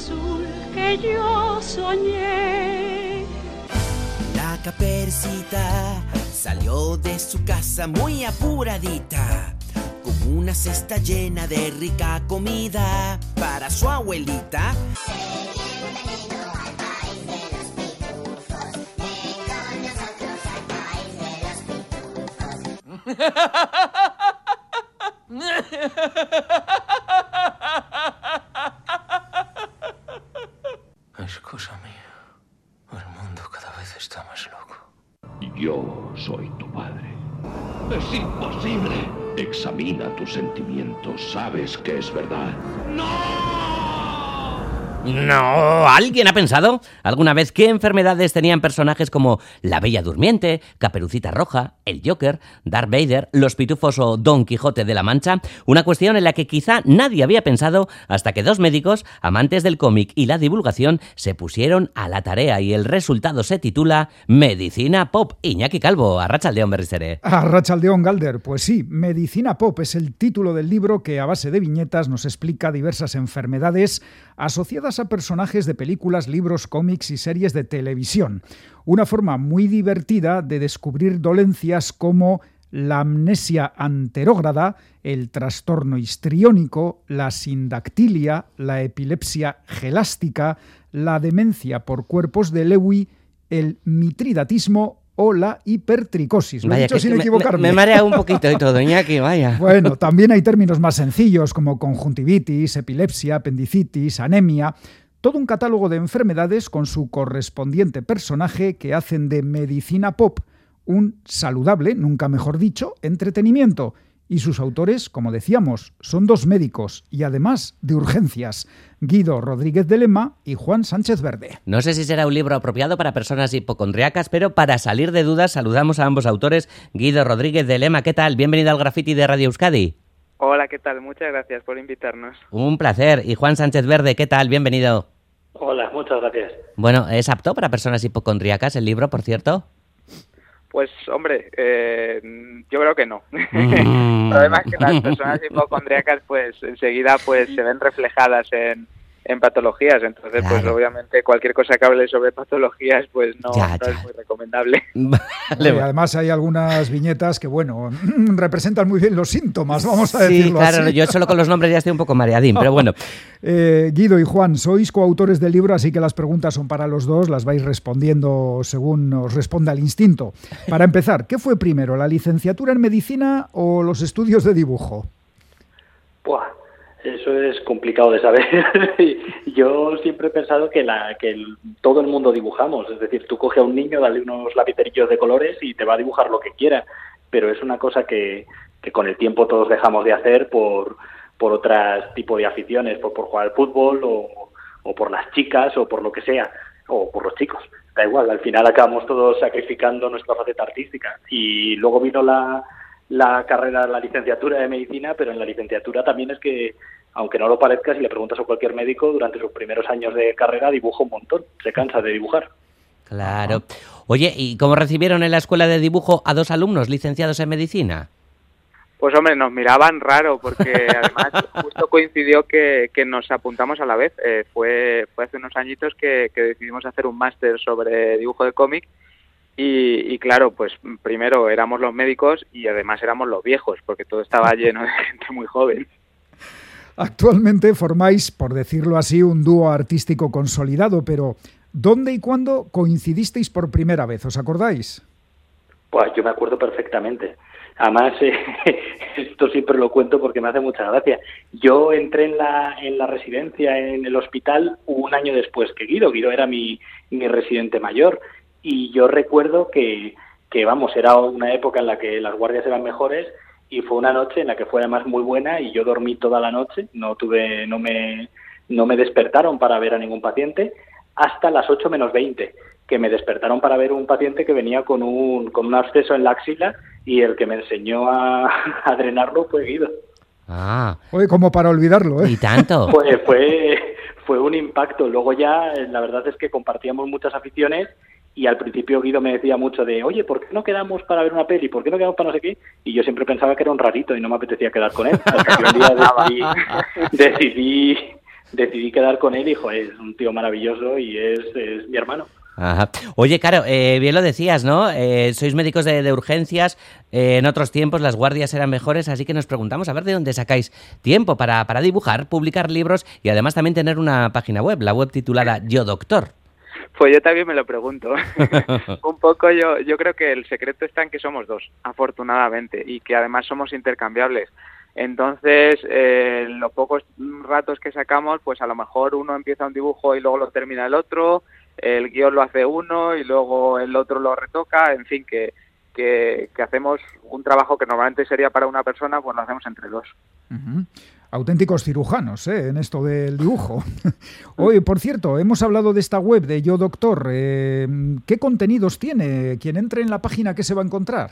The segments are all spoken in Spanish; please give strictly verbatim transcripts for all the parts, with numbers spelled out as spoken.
azul que yo soñé. La Caperucita salió de su casa muy apuradita, con una cesta llena de rica comida para su abuelita. Escúchame, el mundo cada vez está más loco. Yo soy tu padre. Es imposible. Examina tus sentimientos. Sabes que es verdad. ¡No! No, ¿alguien ha pensado alguna vez qué enfermedades tenían personajes como la Bella Durmiente, Caperucita Roja, el Joker, Darth Vader, los Pitufos o Don Quijote de la Mancha? Una cuestión en la que quizá nadie había pensado hasta que dos médicos, amantes del cómic y la divulgación, se pusieron a la tarea y el resultado se titula Medicina Pop. Iñaki Calvo, arratsaldeon berriz ere. Arratsaldeon, Galder. Pues sí, Medicina Pop es el título del libro que a base de viñetas nos explica diversas enfermedades asociadas a personajes de películas, libros, cómics y series de televisión. Una forma muy divertida de descubrir dolencias como la amnesia anterógrada, el trastorno histriónico, la sindactilia, la epilepsia gelástica, la demencia por cuerpos de Lewy, el mitridatismo o la hipertricosis. Lo Vaya, he dicho que sin me, equivocarme. Me, me marea un poquito y todo, Iñaki, vaya. Bueno, también hay términos más sencillos como conjuntivitis, epilepsia, apendicitis, anemia. Todo un catálogo de enfermedades con su correspondiente personaje que hacen de Medicina Pop un saludable, nunca mejor dicho, entretenimiento. Y sus autores, como decíamos, son dos médicos y además de urgencias, Guido Rodríguez de Lema y Juan Sánchez Verde. No sé si será un libro apropiado para personas hipocondriacas, pero para salir de dudas saludamos a ambos autores. Guido Rodríguez de Lema, ¿qué tal? Bienvenido al Graffiti de Radio Euskadi. Hola, ¿qué tal? Muchas gracias por invitarnos. Un placer. Y Juan Sánchez Verde, ¿qué tal? Bienvenido. Hola, muchas gracias. Bueno, ¿es apto para personas hipocondriacas el libro, por cierto? Pues, hombre, eh, yo creo que no. Mm. El problema es que las personas hipocondríacas, pues, enseguida, pues, se ven reflejadas en, en patologías. Entonces, claro, pues, obviamente, cualquier cosa que hable sobre patologías, pues, no, ya, no ya. es muy recomendable. Vale, y además hay algunas viñetas que, bueno, representan muy bien los síntomas, vamos a sí, decirlo claro, así. Yo solo con los nombres ya estoy un poco mareadín, pero bueno. Eh, Guido y Juan, sois coautores del libro, así que las preguntas son para los dos, las vais respondiendo según os responda el instinto. Para empezar, ¿qué fue primero, la licenciatura en medicina o los estudios de dibujo? Buah, eso es complicado de saber. Yo siempre he pensado que, la, que el, todo el mundo dibujamos, es decir, tú coges a un niño, dale unos lapicerillos de colores y te va a dibujar lo que quiera, pero es una cosa que, que con el tiempo todos dejamos de hacer por... por otro tipo de aficiones, por, por jugar al fútbol o, o por las chicas o por lo que sea, o por los chicos. Da igual, al final acabamos todos sacrificando nuestra faceta artística. Y luego vino la, la carrera, la licenciatura de medicina, pero en la licenciatura también es que, aunque no lo parezca, si le preguntas a cualquier médico, durante sus primeros años de carrera dibuja un montón, se cansa de dibujar. Claro. Oye, ¿y cómo recibieron en la escuela de dibujo a dos alumnos licenciados en medicina? Pues hombre, nos miraban raro porque además justo coincidió que, que nos apuntamos a la vez. Eh, fue, fue hace unos añitos que, que decidimos hacer un máster sobre dibujo de cómic y, y claro, pues primero éramos los médicos y además éramos los viejos porque todo estaba lleno de gente muy joven. Actualmente formáis, por decirlo así, un dúo artístico consolidado, pero ¿dónde y cuándo coincidisteis por primera vez? ¿Os acordáis? Pues yo me acuerdo perfectamente. Además, eh, esto siempre lo cuento porque me hace mucha gracia. Yo entré en la en la residencia, en el hospital, un año después que Guido. Guido era mi, mi residente mayor. Y yo recuerdo que, que, vamos, era una época en la que las guardias eran mejores y fue una noche en la que fue además muy buena y yo dormí toda la noche. No tuve, no me, no me despertaron para ver a ningún paciente hasta las ocho menos veinte, que me despertaron para ver un paciente que venía con un, con un absceso en la axila y el que me enseñó a, a drenarlo fue Guido. Ah. Oye, como para olvidarlo, ¿eh? ¿Y tanto? Pues fue, fue un impacto. Luego ya, la verdad es que compartíamos muchas aficiones y al principio Guido me decía mucho de, oye, ¿por qué no quedamos para ver una peli? ¿Por qué no quedamos para no sé qué? Y yo siempre pensaba que era un rarito y no me apetecía quedar con él. Hasta que un día decidí, decidí decidí quedar con él y, joder, es un tío maravilloso y es, es mi hermano. Ajá. Oye, Caro, eh, bien lo decías, ¿no? Eh, sois médicos de, de urgencias, eh, en otros tiempos las guardias eran mejores, así que nos preguntamos a ver de dónde sacáis tiempo para, para dibujar, publicar libros y además también tener una página web, la web titulada Yo Doctor. Pues yo también me lo pregunto. Un poco yo, yo creo que el secreto está en que somos dos, afortunadamente, y que además somos intercambiables. Entonces, eh, los pocos ratos que sacamos, pues a lo mejor uno empieza un dibujo y luego lo termina el otro, el guión lo hace uno y luego el otro lo retoca, en fin, que, que, que hacemos un trabajo que normalmente sería para una persona, pues lo hacemos entre dos. Uh-huh. Auténticos cirujanos, ¿eh? En esto del dibujo. Oye, por cierto, hemos hablado de esta web de Yo Doctor. Eh, ¿Qué contenidos tiene? Quien entre en la página, ¿qué se va a encontrar?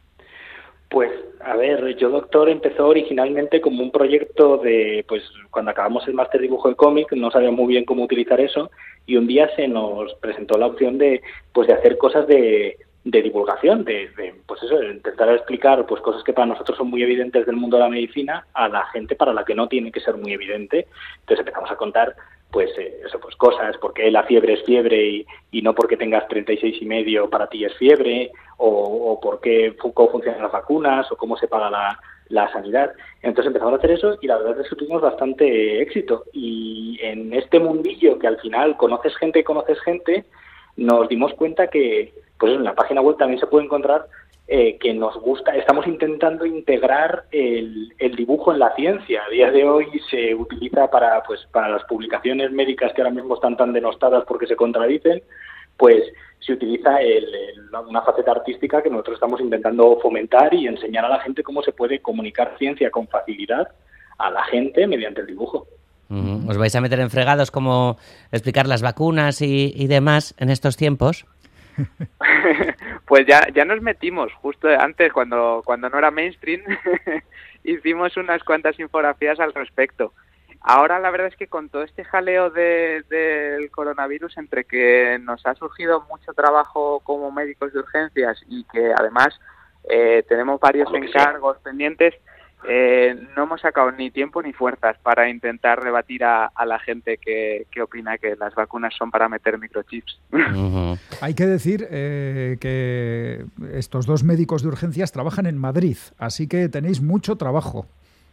Pues, a ver, Yo Doctor empezó originalmente como un proyecto de, pues, cuando acabamos el máster de dibujo de cómic, no sabíamos muy bien cómo utilizar eso, y un día se nos presentó la opción de, pues, de hacer cosas de, de divulgación, de, de, pues eso, de intentar explicar, pues, cosas que para nosotros son muy evidentes del mundo de la medicina a la gente para la que no tiene que ser muy evidente. Entonces empezamos a contar, pues, eh, eso, pues, cosas, porque la fiebre es fiebre y, y no porque tengas treinta y seis y medio para ti es fiebre, o, o por qué, cómo funcionan las vacunas, o cómo se paga la, la sanidad. Entonces empezamos a hacer eso y la verdad es que tuvimos bastante éxito. Y en este mundillo que al final conoces gente y conoces gente, nos dimos cuenta que, pues en la página web también se puede encontrar eh, que nos gusta, estamos intentando integrar el, el dibujo en la ciencia. A día de hoy se utiliza para, pues, para las publicaciones médicas que ahora mismo están tan denostadas porque se contradicen, pues se utiliza el, el, una faceta artística que nosotros estamos intentando fomentar y enseñar a la gente cómo se puede comunicar ciencia con facilidad a la gente mediante el dibujo. Uh-huh. ¿Os vais a meter en fregados como explicar las vacunas y, y demás en estos tiempos? Pues ya ya nos metimos justo antes, cuando cuando no era mainstream, hicimos unas cuantas infografías al respecto. Ahora la verdad es que con todo este jaleo de, del coronavirus, entre que nos ha surgido mucho trabajo como médicos de urgencias y que además eh, tenemos varios encargos pendientes, eh, no hemos sacado ni tiempo ni fuerzas para intentar rebatir a, a la gente que, que opina que las vacunas son para meter microchips. Uh-huh. Hay que decir eh, que estos dos médicos de urgencias trabajan en Madrid, así que tenéis mucho trabajo.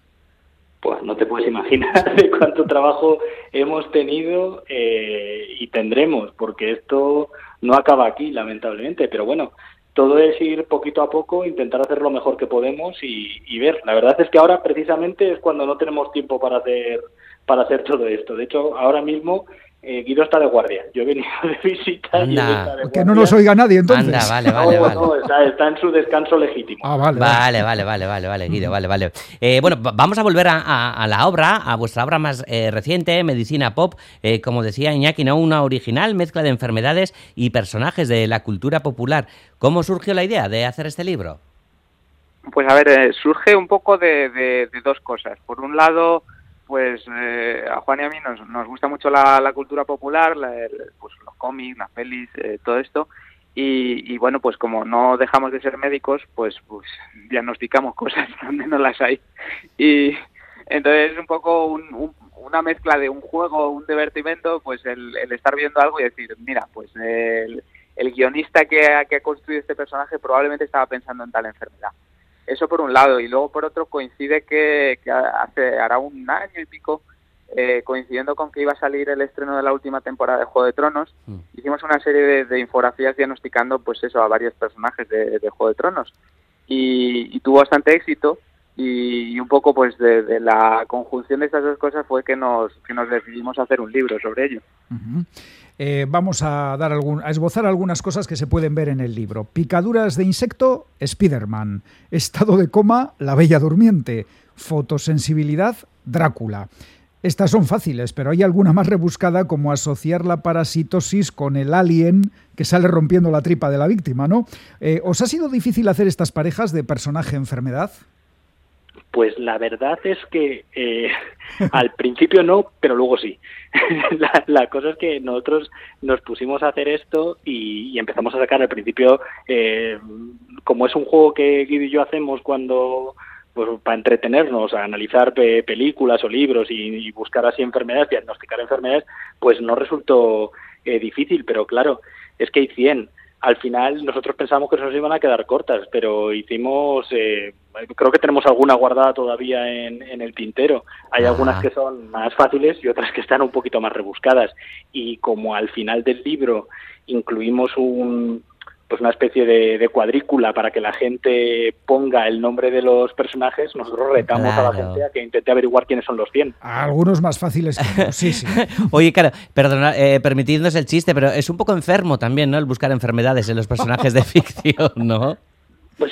Pues no te puedes imaginar de cuánto trabajo hemos tenido eh, y tendremos, porque esto no acaba aquí, lamentablemente. Pero bueno, todo es ir poquito a poco, intentar hacer lo mejor que podemos y, y ver. La verdad es que ahora precisamente es cuando no tenemos tiempo para hacer para hacer todo esto. De hecho, ahora mismo eh, Guido está de guardia. Yo he venido de visita Anda. y él está de guardia. Que no nos oiga nadie, entonces. Anda, vale, vale, no, vale. no, está, está en su descanso legítimo. Ah, vale, Vale, vale, vale, vale, vale, Guido, vale, vale. Eh, bueno, va- vamos a volver a, a- a la obra, a vuestra obra más eh, reciente, Medicina Pop. Eh, como decía Iñaki, ¿no? Una original mezcla de enfermedades y personajes de la cultura popular. ¿Cómo surgió la idea de hacer este libro? Pues a ver, eh, surge un poco de, de, de dos cosas. Por un lado, pues eh, a Juan y a mí nos, nos gusta mucho la, la cultura popular, la, el, pues los cómics, las pelis, eh, todo esto. Y, y bueno, pues como no dejamos de ser médicos, pues, pues diagnosticamos cosas donde no las hay. Y entonces es un poco un, un, una mezcla de un juego, un divertimento, pues el, el estar viendo algo y decir, mira, pues el, el guionista que ha, que ha construido este personaje probablemente estaba pensando en tal enfermedad. Eso por un lado, y luego por otro coincide que, que hace hará un año y pico, eh, coincidiendo con que iba a salir el estreno de la última temporada de Juego de Tronos, mm. hicimos una serie de, de infografías diagnosticando pues eso a varios personajes de, de Juego de Tronos y, y tuvo bastante éxito y, y un poco pues de, de la conjunción de estas dos cosas fue que nos que nos decidimos a hacer un libro sobre ello. Uh-huh. Eh, vamos a dar algún, a esbozar algunas cosas que se pueden ver en el libro. Picaduras de insecto, Spiderman. Estado de coma, La Bella Durmiente. Fotosensibilidad, Drácula. Estas son fáciles, pero hay alguna más rebuscada, como asociar la parasitosis con el alien que sale rompiendo la tripa de la víctima, ¿no? Eh, ¿Os ha sido difícil hacer estas parejas de personaje-enfermedad? Pues la verdad es que eh, al principio no, pero luego sí. la, la cosa es que nosotros nos pusimos a hacer esto y, y empezamos a sacar al principio, eh, como es un juego que Guido y yo hacemos cuando pues para entretenernos, a analizar pe- películas o libros y, y buscar así enfermedades, diagnosticar enfermedades, pues no resultó eh, difícil, pero claro, es que hay cien. Al final nosotros pensamos que nos iban a quedar cortas, pero hicimos, eh, creo que tenemos alguna guardada todavía en, en el tintero. Hay Ah. algunas que son más fáciles y otras que están un poquito más rebuscadas. Y como al final del libro incluimos un, pues una especie de, de cuadrícula para que la gente ponga el nombre de los personajes, nosotros retamos a la Claro. gente a que intente averiguar quiénes son los cien. Algunos más fáciles que otros, sí, sí. Oye, claro, perdona, eh, permitidnos el chiste, pero es un poco enfermo también, ¿no? El buscar enfermedades en los personajes de ficción, ¿no? Pues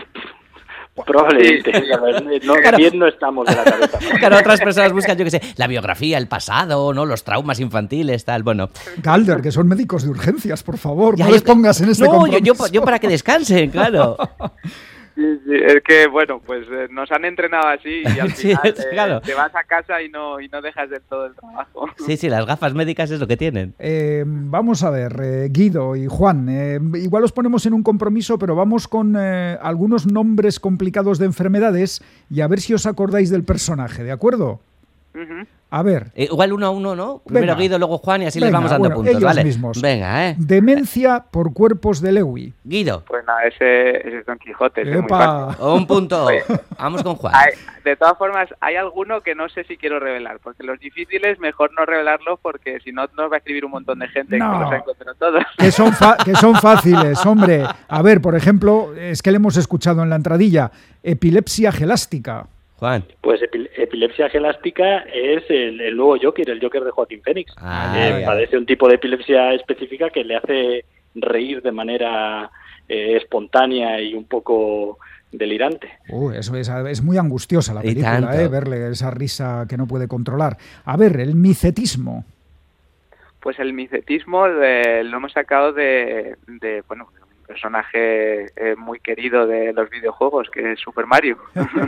probablemente, a ver, no, Claro. bien no estamos de la cabeza. Claro, otras personas buscan, yo qué sé, la biografía, el pasado, ¿no? Los traumas infantiles, tal, bueno. Galder, que son médicos de urgencias, por favor, Ya, no yo les te- pongas en este No, yo, compromiso. yo, yo para que descansen, claro. Sí, sí, es que, bueno, pues eh, nos han entrenado así y al Sí, final es- eh, claro. te vas a casa y no, y no dejas del todo el trabajo. Sí, sí, las gafas médicas es lo que tienen. Eh, vamos a ver, eh, Guido y Juan, eh, igual os ponemos en un compromiso, pero vamos con eh, algunos nombres complicados de enfermedades y a ver si os acordáis del personaje, ¿de acuerdo? Ujú. A ver, Eh, igual uno a uno, ¿no? Primero Venga. Guido, luego Juan y así les Venga, vamos dando bueno, puntos, ellos ¿vale? mismos. Venga, ¿eh? demencia por cuerpos de Lewy. Guido, Pues nada, ese, ese es Don Quijote, ese es muy Epa. fácil. un punto. Oye. Vamos con Juan. Hay- de todas formas, hay alguno que no sé si quiero revelar, porque los difíciles mejor no revelarlos porque si no nos va a escribir un montón de gente No. que los ha encontrado todos. Que son, fa- que son fáciles, hombre. A ver, por ejemplo, es que le hemos escuchado en la entradilla, epilepsia gelástica. Juan. Pues epi- epilepsia gelástica es el, el nuevo Joker, el Joker de Joaquín Phoenix. Ah, Eh, ya. padece un tipo de epilepsia específica que le hace reír de manera eh, espontánea y un poco delirante. Uh, eso es, es muy angustiosa la Y película, tanto. eh, verle esa risa que no puede controlar. A ver, el micetismo. Pues el micetismo eh, lo hemos sacado de, de bueno, un personaje eh, muy querido de los videojuegos, que es Super Mario.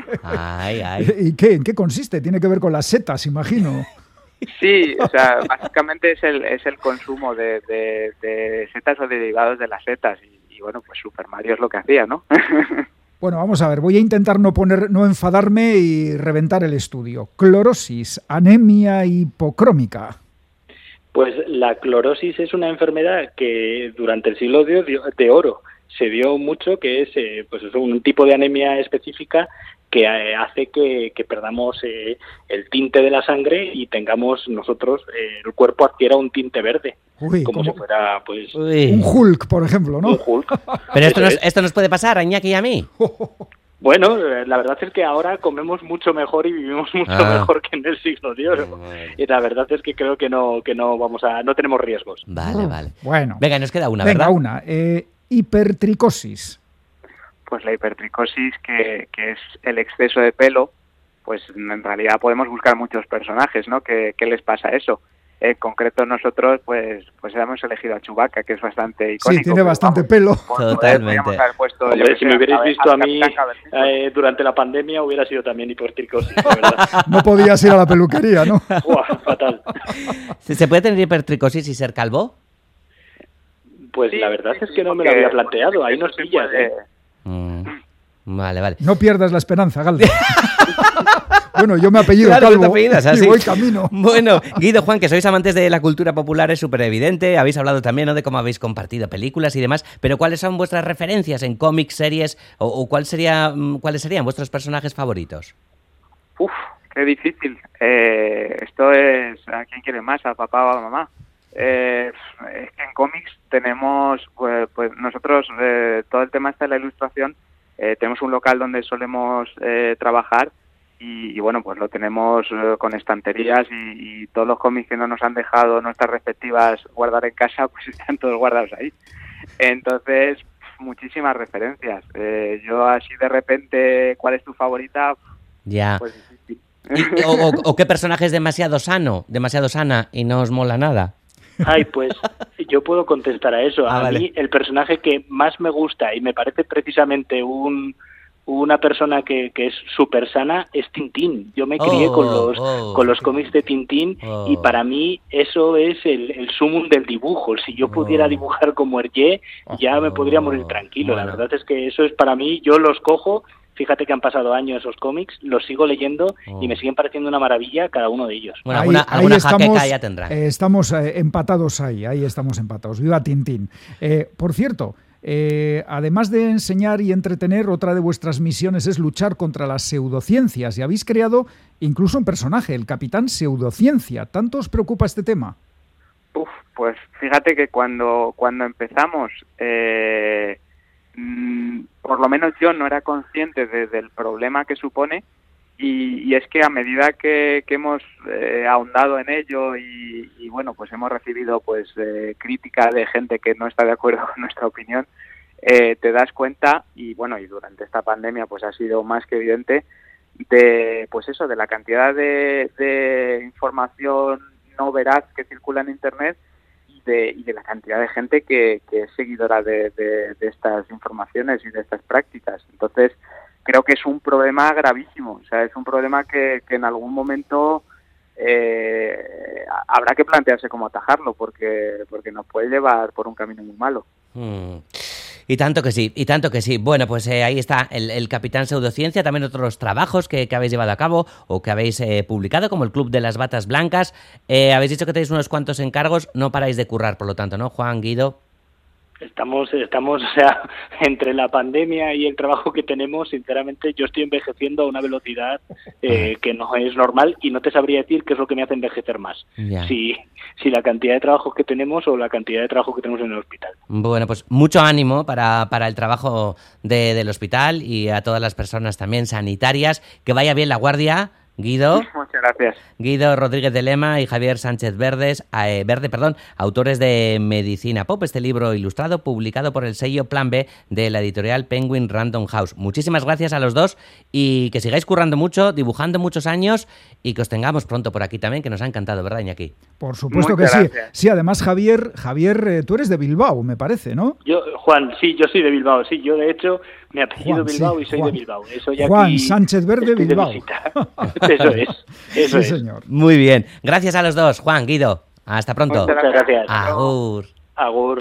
Ay, ay. ¿Y qué? ¿En qué consiste? Tiene que ver con las setas, imagino. Sí, o sea, básicamente es el, es el consumo de, de, de setas o derivados de las setas. Y, y bueno, pues Super Mario es lo que hacía, ¿no? Bueno, vamos a ver, voy a intentar no poner, no enfadarme y reventar el estudio. Clorosis, anemia hipocrómica. Pues la clorosis es una enfermedad que durante el siglo de, de oro se vio mucho, que es eh, pues es un tipo de anemia específica que eh, hace que, que perdamos eh, el tinte de la sangre y tengamos nosotros, eh, el cuerpo adquiera un tinte verde, Uy, como como si fuera pues Uy. un Hulk, por ejemplo, ¿no? un Hulk. Pero esto Eso nos, es. esto nos puede pasar a Iñaki y a mí. Bueno, eh, la verdad es que ahora comemos mucho mejor y vivimos mucho Ah. mejor que en el siglo de oro. Y la verdad es que creo que no que no vamos a no tenemos riesgos. Vale, vale. Bueno, Venga, nos queda una, venga, ¿verdad? una. Eh, hipertricosis. Pues la hipertricosis, que, que es el exceso de pelo, pues en realidad podemos buscar muchos personajes, ¿no? ¿Qué, qué les pasa a eso? En concreto nosotros, pues pues hemos elegido a Chewbacca, que es bastante icónico. Sí, tiene pero bastante vamos, pelo. por poder, Totalmente. podríamos haber puesto, yo Hombre, qué si sé, me hubierais a- visto a mí Capitán Cavernícola. eh, durante la pandemia hubiera sido también hipertricosis, de verdad. No podías ir a la peluquería, ¿no? Buah, fatal. ¿Se se puede tener hipertricosis y ser calvo? Pues Sí, la verdad sí, es sí, que no me lo porque- había planteado. Ahí porque nos eso se pillas. puede- ¿eh? Mm, Vale, vale. No pierdas la esperanza, Galde. Bueno, yo me apellido Claro, tú te Calvo apellidas y así. voy camino. Bueno, Guido, Juan, que sois amantes de la cultura popular, es súper evidente. Habéis hablado también, ¿no?, de cómo habéis compartido películas y demás. Pero ¿cuáles son vuestras referencias en cómics, series? ¿O, o cuál sería, mm, cuáles serían vuestros personajes favoritos? Uf, qué difícil. Eh, esto es a quién quiere más, a papá o a mamá. Eh, es que en cómics tenemos, pues, pues nosotros, eh, todo el tema este de la ilustración, eh, tenemos un local donde solemos eh, trabajar y, y bueno, pues lo tenemos eh, con estanterías y, y todos los cómics que no nos han dejado nuestras respectivas guardar en casa, pues están todos guardados ahí. Entonces, muchísimas referencias. Eh, yo así de repente, ¿cuál es tu favorita? Ya. Pues difícil. Y- o, o- o qué personaje es demasiado sano, demasiado sana y no os mola nada? Ay, pues yo puedo contestar a eso. Ah, a vale. mí el personaje que más me gusta y me parece precisamente un una persona que, que es súper sana es Tintín. Yo me crié Oh, con los oh. con los cómics de Tintín Oh. y para mí eso es el, el sumum del dibujo. Si yo pudiera Oh. dibujar como Hergé, ya me podría morir tranquilo. La Bueno. verdad es que eso es para mí, yo los cojo, fíjate que han pasado años esos cómics, los sigo leyendo oh. y me siguen pareciendo una maravilla cada uno de ellos. Bueno, alguna, ahí, alguna ahí estamos, jaqueca ya tendrá. Eh, estamos eh, empatados ahí, ahí estamos empatados. ¡Viva Tintín! Eh, por cierto, eh, además de enseñar y entretener, otra de vuestras misiones es luchar contra las pseudociencias y habéis creado incluso un personaje, el Capitán Pseudociencia. ¿Tanto os preocupa este tema? Uf, pues fíjate que cuando, cuando empezamos, eh, mmm, por lo menos yo no era consciente de, del problema que supone y, y es que a medida que, que hemos eh, ahondado en ello y, y bueno, pues hemos recibido pues eh, crítica de gente que no está de acuerdo con nuestra opinión, eh, te das cuenta y bueno, y durante esta pandemia pues ha sido más que evidente de pues eso, de la cantidad de, de información no veraz que circula en Internet y de, y de la cantidad de gente que, que es seguidora de, de, de estas informaciones y de estas prácticas. Entonces, creo que es un problema gravísimo. O sea, es un problema que, que en algún momento eh, habrá que plantearse cómo atajarlo, porque, porque nos puede llevar por un camino muy malo. Hmm. Y tanto que sí, y tanto que sí. Bueno, pues eh, ahí está el, el Capitán Pseudociencia, también otros trabajos que, que habéis llevado a cabo o que habéis eh, publicado, como el Club de las Batas Blancas. Eh, habéis dicho que tenéis unos cuantos encargos, no paráis de currar, por lo tanto, ¿no, Juan, Guido? Estamos, estamos, o sea, entre la pandemia y el trabajo que tenemos, sinceramente, yo estoy envejeciendo a una velocidad eh, que no es normal y no te sabría decir qué es lo que me hace envejecer más. Ya. Si, si la cantidad de trabajo que tenemos o la cantidad de trabajo que tenemos en el hospital. Bueno, pues mucho ánimo para, para el trabajo de, del hospital y a todas las personas también sanitarias. Que vaya bien la guardia. Guido. Muchas gracias. Guido Rodríguez de Lema y Javier Sánchez Verdes, eh, Verde, perdón, autores de Medicina Pop, este libro ilustrado publicado por el sello Plan B de la editorial Penguin Random House. Muchísimas gracias a los dos y que sigáis currando mucho, dibujando muchos años y que os tengamos pronto por aquí también, que nos ha encantado, ¿verdad, Iñaki? Por supuesto Muchas que gracias. sí. Sí, además, Javier, Javier, eh, tú eres de Bilbao, me parece, ¿no? Yo, Juan, sí, yo soy de Bilbao, sí, yo de hecho me apellido Juan, Bilbao sí, y soy Juan. de Bilbao. Eso ya Juan aquí Sánchez Verde, estoy de Bilbao. visita. Eso es, eso sí, es. señor. Muy bien. Gracias a los dos, Juan, Guido. Hasta pronto. Muchas gracias. Agur. Agur.